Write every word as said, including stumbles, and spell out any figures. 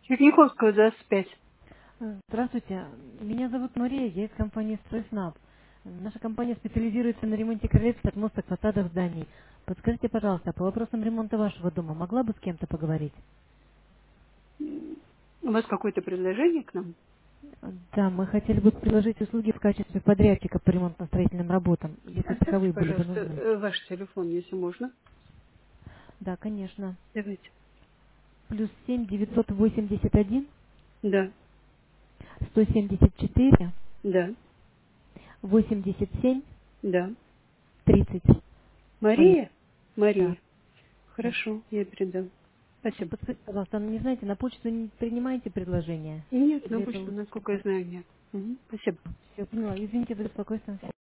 Черняховскую, двадцать пять. Здравствуйте, меня зовут Мария, я из компании «Стройснаб». Наша компания специализируется на ремонте крылец, подмосток, фасадов зданий. Подскажите, пожалуйста, по вопросам ремонта вашего дома могла бы с кем-то поговорить? У вас какое-то предложение к нам? Да, мы хотели бы предложить услуги в качестве подрядчика по ремонтно-строительным работам, если Оставьте, таковые были бы пожалуйста, нужны. э, ваш телефон, если можно. Да, конечно. Давайте. Плюс семь девятьсот восемьдесят один Да, сто семьдесят четыре да, восемьдесят семь да. тридцать. Мария, Мария? да, Мария. да. Хорошо, я передам. Спасибо. Подскажите, пожалуйста, ну, не знаете, на почту не принимаете предложения? Нет, на Или это почту, лучше? насколько я знаю, нет. Мгм, спасибо. Все, поняла. Извините за беспокойство.